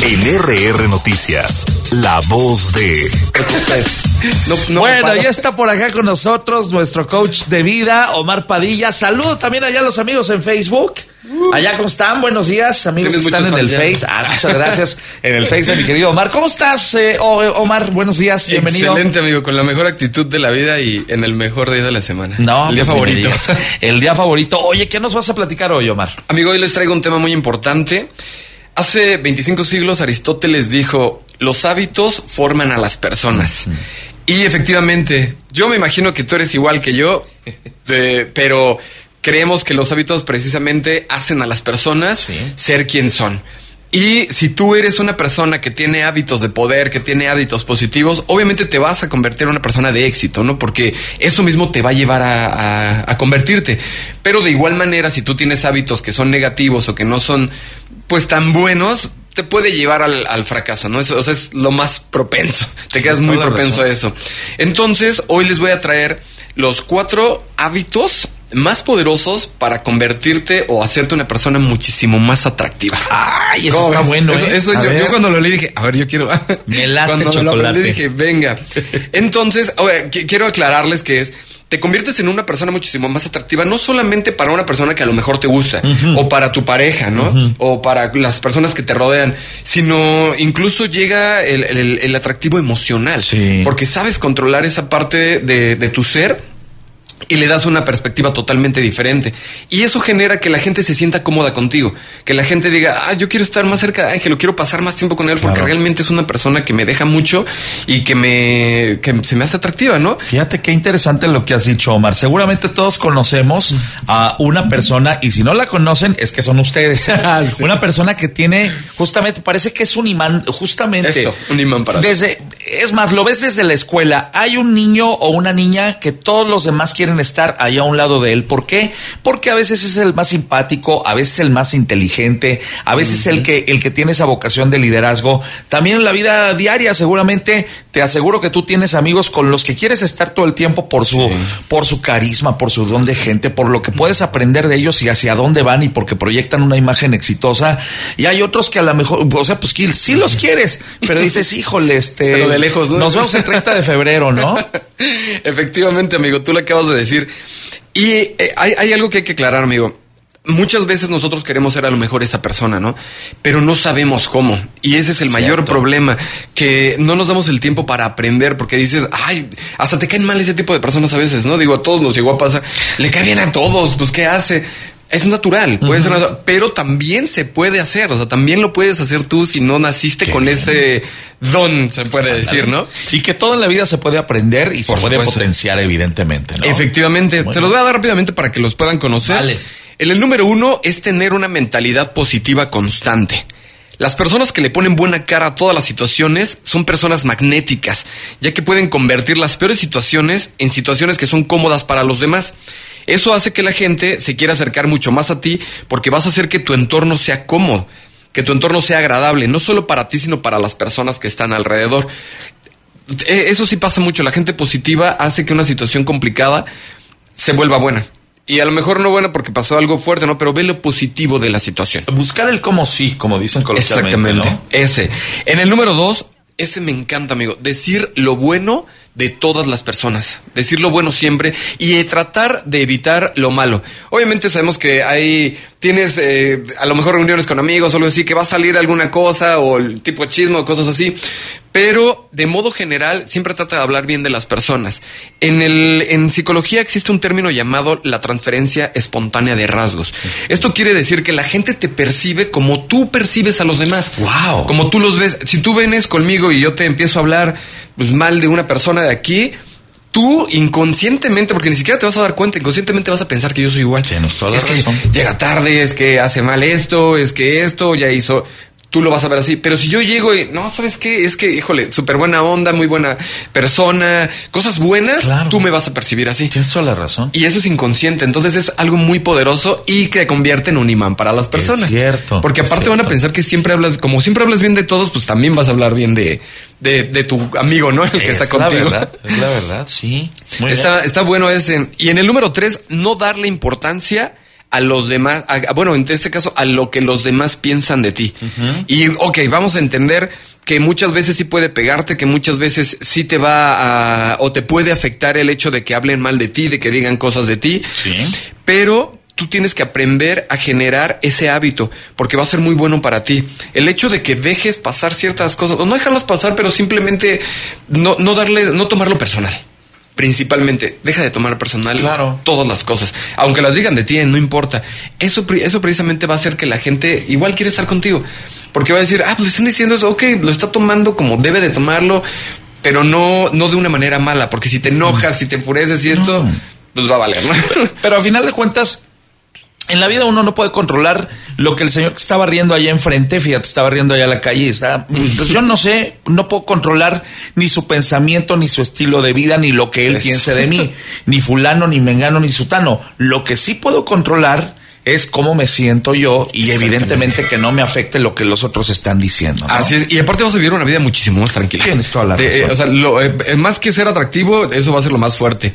En RR Noticias, la voz de... Bueno, ya está por acá con nosotros nuestro coach de vida, Omar Padilla. Saludo también allá a los amigos en Facebook. Allá, ¿cómo están? Buenos días, amigos que están en el Face. Muchas gracias. En el Face de mi querido Omar. ¿Cómo estás, Omar? Buenos días, bienvenido. Excelente, amigo, con la mejor actitud de la vida y en el mejor día de la semana. No, el día favorito. El día favorito. Oye, ¿qué nos vas a platicar hoy, Omar? Amigo, hoy les traigo un tema muy importante. Hace 25 siglos Aristóteles dijo, los hábitos forman a las personas. Y efectivamente, yo me imagino que tú eres igual que yo, pero creemos que los hábitos precisamente hacen a las personas ser quien son. Y si tú eres una persona que tiene hábitos de poder, que tiene hábitos positivos, obviamente te vas a convertir en una persona de éxito, ¿no? Porque eso mismo te va a llevar a convertirte. Pero de igual manera, si tú tienes hábitos que son negativos o que no son, pues, tan buenos, te puede llevar al fracaso, ¿no? Eso es lo más propenso. Te quedas muy propenso a eso. Entonces, hoy les voy a traer los 4 hábitos más poderosos para convertirte o hacerte una persona muchísimo más atractiva. Ay, eso está bueno. Eso yo cuando lo leí dije, a ver, yo quiero. Me late cuando chocolate. lo aprendí dije, venga. Entonces, quiero aclararles que te conviertes en una persona muchísimo más atractiva, no solamente para una persona que a lo mejor te gusta, o para tu pareja, ¿no? O para las personas que te rodean, sino incluso llega el atractivo emocional. Sí. Porque sabes controlar esa parte de tu ser y le das una perspectiva totalmente diferente. Y eso genera que la gente se sienta cómoda contigo. Que la gente diga, yo quiero estar más cerca de Ángel, o quiero pasar más tiempo con él porque realmente es una persona que me deja mucho y que se me hace atractiva, ¿no? Fíjate qué interesante lo que has dicho, Omar. Seguramente todos conocemos a una persona, y si no la conocen, es que son ustedes. Sí. Una persona que tiene, justamente, parece que es un imán, justamente. Eso, un imán para es más, lo ves desde la escuela. Hay un niño o una niña que todos los demás quieren estar allá a un lado de él. ¿Por qué? Porque a veces es el más simpático, a veces el más inteligente, a veces el que tiene esa vocación de liderazgo. También en la vida diaria, seguramente, te aseguro que tú tienes amigos con los que quieres estar todo el tiempo por su carisma, por su don de gente, por lo que puedes aprender de ellos y hacia dónde van y porque proyectan una imagen exitosa. Y hay otros que a lo mejor, o sea, pues sí los quieres, pero dices, híjole, pero de lejos, ¿no? Nos vemos el 30 de febrero, ¿no? Efectivamente, amigo, tú lo acabas de decir. Y hay algo que hay que aclarar, amigo. Muchas veces nosotros queremos ser a lo mejor esa persona, ¿no? Pero no sabemos cómo. Y ese es el mayor problema, que no nos damos el tiempo para aprender, porque dices, hasta te caen mal ese tipo de personas a veces, ¿no? Digo, a todos nos llegó a pasar, le cae bien a todos, pues ¿qué hace? Es natural, puede ser natural, pero también se puede hacer, o sea, también lo puedes hacer tú si no naciste con ese don, se puede decir, ¿no? Y que todo en la vida se puede aprender y se puede potenciar, evidentemente, ¿no? Efectivamente, se los voy a dar rápidamente para que los puedan conocer. Vale. El número 1 es tener una mentalidad positiva constante. Las personas que le ponen buena cara a todas las situaciones son personas magnéticas, ya que pueden convertir las peores situaciones en situaciones que son cómodas para los demás. Eso hace que la gente se quiera acercar mucho más a ti porque vas a hacer que tu entorno sea cómodo, que tu entorno sea agradable, no solo para ti, sino para las personas que están alrededor. Eso sí pasa mucho. La gente positiva hace que una situación complicada se vuelva buena. Y a lo mejor no buena porque pasó algo fuerte, ¿no? Pero ve lo positivo de la situación. Buscar el cómo sí, como dicen coloquialmente. Exactamente, ¿no? Ese. En el número 2, ese me encanta, amigo. Decir lo bueno de todas las personas. Decir lo bueno siempre y tratar de evitar lo malo. Obviamente sabemos que tienes a lo mejor reuniones con amigos o algo así, que va a salir alguna cosa o el tipo chisme o cosas así. Pero de modo general siempre trata de hablar bien de las personas. En psicología existe un término llamado la transferencia espontánea de rasgos. Esto quiere decir que la gente te percibe como tú percibes a los demás. Wow. Como tú los ves. Si tú vienes conmigo y yo te empiezo a hablar pues mal de una persona de aquí, tú inconscientemente, porque ni siquiera te vas a dar cuenta, inconscientemente vas a pensar que yo soy igual. Tienes toda la razón. Que llega tarde, es que hace mal esto, es que esto ya hizo. Tú lo vas a ver así, pero si yo llego y, no, ¿sabes qué? Es que, híjole, súper buena onda, muy buena persona, cosas buenas, claro, tú me vas a percibir así. Tienes toda la razón. Y eso es inconsciente, entonces es algo muy poderoso y que convierte en un imán para las personas. Es cierto. Porque aparte van a pensar que siempre hablas, como siempre hablas bien de todos, pues también vas a hablar bien de tu amigo, ¿no? El que está contigo. Es la verdad, sí. Está bueno ese. Y en el número 3, no darle importancia a los demás, bueno, en este caso, a lo que los demás piensan de ti. Y, vamos a entender que muchas veces sí puede pegarte, que muchas veces sí te va o te puede afectar el hecho de que hablen mal de ti, de que digan cosas de ti. Sí. Pero tú tienes que aprender a generar ese hábito, porque va a ser muy bueno para ti. El hecho de que dejes pasar ciertas cosas, o no dejarlas pasar, pero simplemente no tomarlo personal. Principalmente, deja de tomar personal todas las cosas. Aunque las digan de ti, no importa. Eso precisamente va a hacer que la gente igual quiere estar contigo. Porque va a decir, pues están diciendo eso, lo está tomando como debe de tomarlo, pero no de una manera mala. Porque si te enojas, si te enfureces y esto, pues va a valer, ¿no? Pero al final de cuentas, en la vida uno no puede controlar lo que el señor que está barriendo allá enfrente, fíjate, está barriendo allá a la calle y está... Pues yo no sé, no puedo controlar ni su pensamiento, ni su estilo de vida, ni lo que él piense de mí, ni fulano, ni mengano, ni sutano. Lo que sí puedo controlar es cómo me siento yo y evidentemente que no me afecte lo que los otros están diciendo, ¿no? Así es, y aparte vas a vivir una vida muchísimo más tranquila. Tienes toda la razón. O sea, más que ser atractivo, eso va a ser lo más fuerte.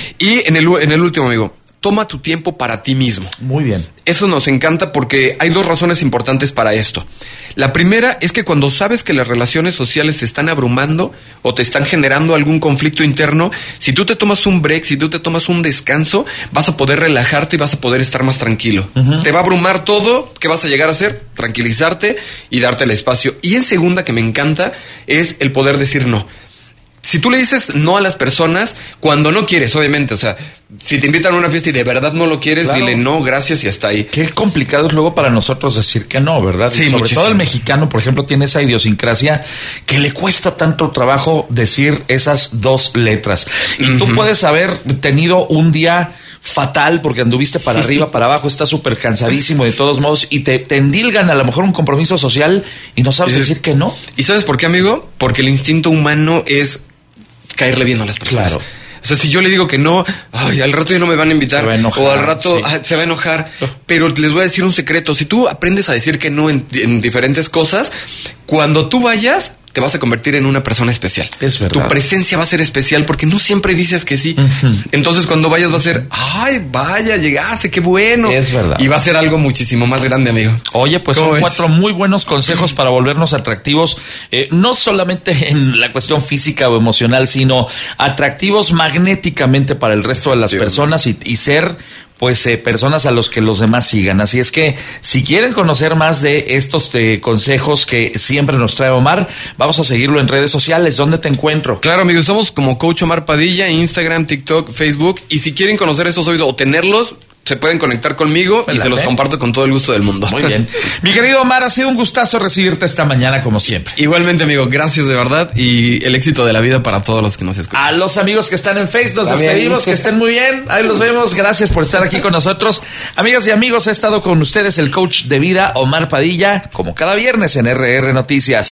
Y en el último, amigo, toma tu tiempo para ti mismo. Muy bien. Eso nos encanta porque hay 2 razones importantes para esto. La primera es que cuando sabes que las relaciones sociales te están abrumando o te están generando algún conflicto interno, si tú te tomas un break, si tú te tomas un descanso, vas a poder relajarte y vas a poder estar más tranquilo. Te va a abrumar todo. ¿Qué vas a llegar a hacer? Tranquilizarte y darte el espacio. Y en segunda, que me encanta, es el poder decir no. Si tú le dices no a las personas cuando no quieres, obviamente, o sea, si te invitan a una fiesta y de verdad no lo quieres, dile no, gracias y hasta ahí. Qué complicado es luego para nosotros decir que no, ¿verdad? Sí, sobre muchísimo. todo el mexicano, por ejemplo, tiene esa idiosincrasia que le cuesta tanto trabajo decir esas 2 letras. Y tú puedes haber tenido un día fatal porque anduviste para arriba, para abajo, estás súper cansadísimo de todos modos y te endilgan a lo mejor un compromiso social y no sabes decir que no. ¿Y sabes por qué, amigo? Porque el instinto humano es caerle bien a las personas. Claro. O sea, si yo le digo que no, al rato ya no me van a invitar. Se va a enojar, o al rato se va a enojar. Pero les voy a decir un secreto. Si tú aprendes a decir que no en diferentes cosas, cuando tú vayas, te vas a convertir en una persona especial. Es verdad. Tu presencia va a ser especial porque no siempre dices que sí. Entonces, cuando vayas va a ser, vaya, llegaste, qué bueno. Es verdad. Y va a ser algo muchísimo más grande, amigo. Oye, pues son 4 muy buenos consejos para volvernos atractivos, no solamente en la cuestión física o emocional, sino atractivos magnéticamente para el resto de las personas y ser personas a los que los demás sigan. Así es que si quieren conocer más de estos consejos que siempre nos trae Omar, vamos a seguirlo en redes sociales. ¿Dónde te encuentro? Claro, amigos, estamos como Coach Omar Padilla, Instagram, TikTok, Facebook. Y si quieren conocer esos oídos o tenerlos, se pueden conectar conmigo y se los comparto con todo el gusto del mundo. Muy bien. Mi querido Omar, ha sido un gustazo recibirte esta mañana como siempre. Igualmente, amigo, gracias de verdad y el éxito de la vida para todos los que nos escuchan. A los amigos que están en Facebook, nos despedimos, que estén muy bien. Ahí los vemos. Gracias por estar aquí con nosotros. Amigas y amigos, ha estado con ustedes el coach de vida Omar Padilla, como cada viernes en RR Noticias.